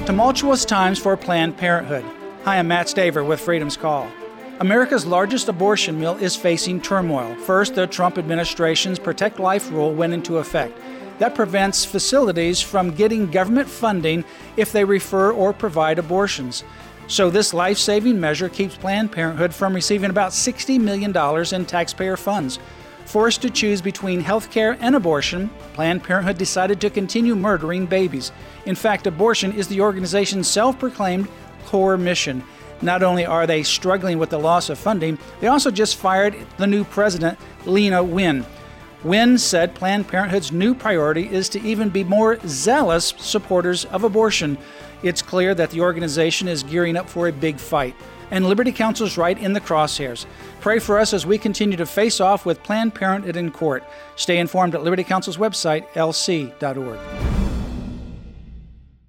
Tumultuous times for Planned Parenthood. Hi, I'm Matt Staver with Freedom's Call. America's largest abortion mill is facing turmoil. First, the Trump administration's Protect Life rule went into effect. That prevents facilities from getting government funding if they refer or provide abortions. So this life-saving measure keeps Planned Parenthood from receiving about $60 million in taxpayer funds. Forced to choose between health care and abortion, Planned Parenthood decided to continue murdering babies. In fact, abortion is the organization's self-proclaimed core mission. Not only are they struggling with the loss of funding, they also just fired the new president, Leana Wen. Wen said Planned Parenthood's new priority is to even be more zealous supporters of abortion. It's clear that the organization is gearing up for a big fight. And Liberty Counsel's right in the crosshairs. Pray for us as we continue to face off with Planned Parenthood in court. Stay informed at Liberty Counsel's website, lc.org.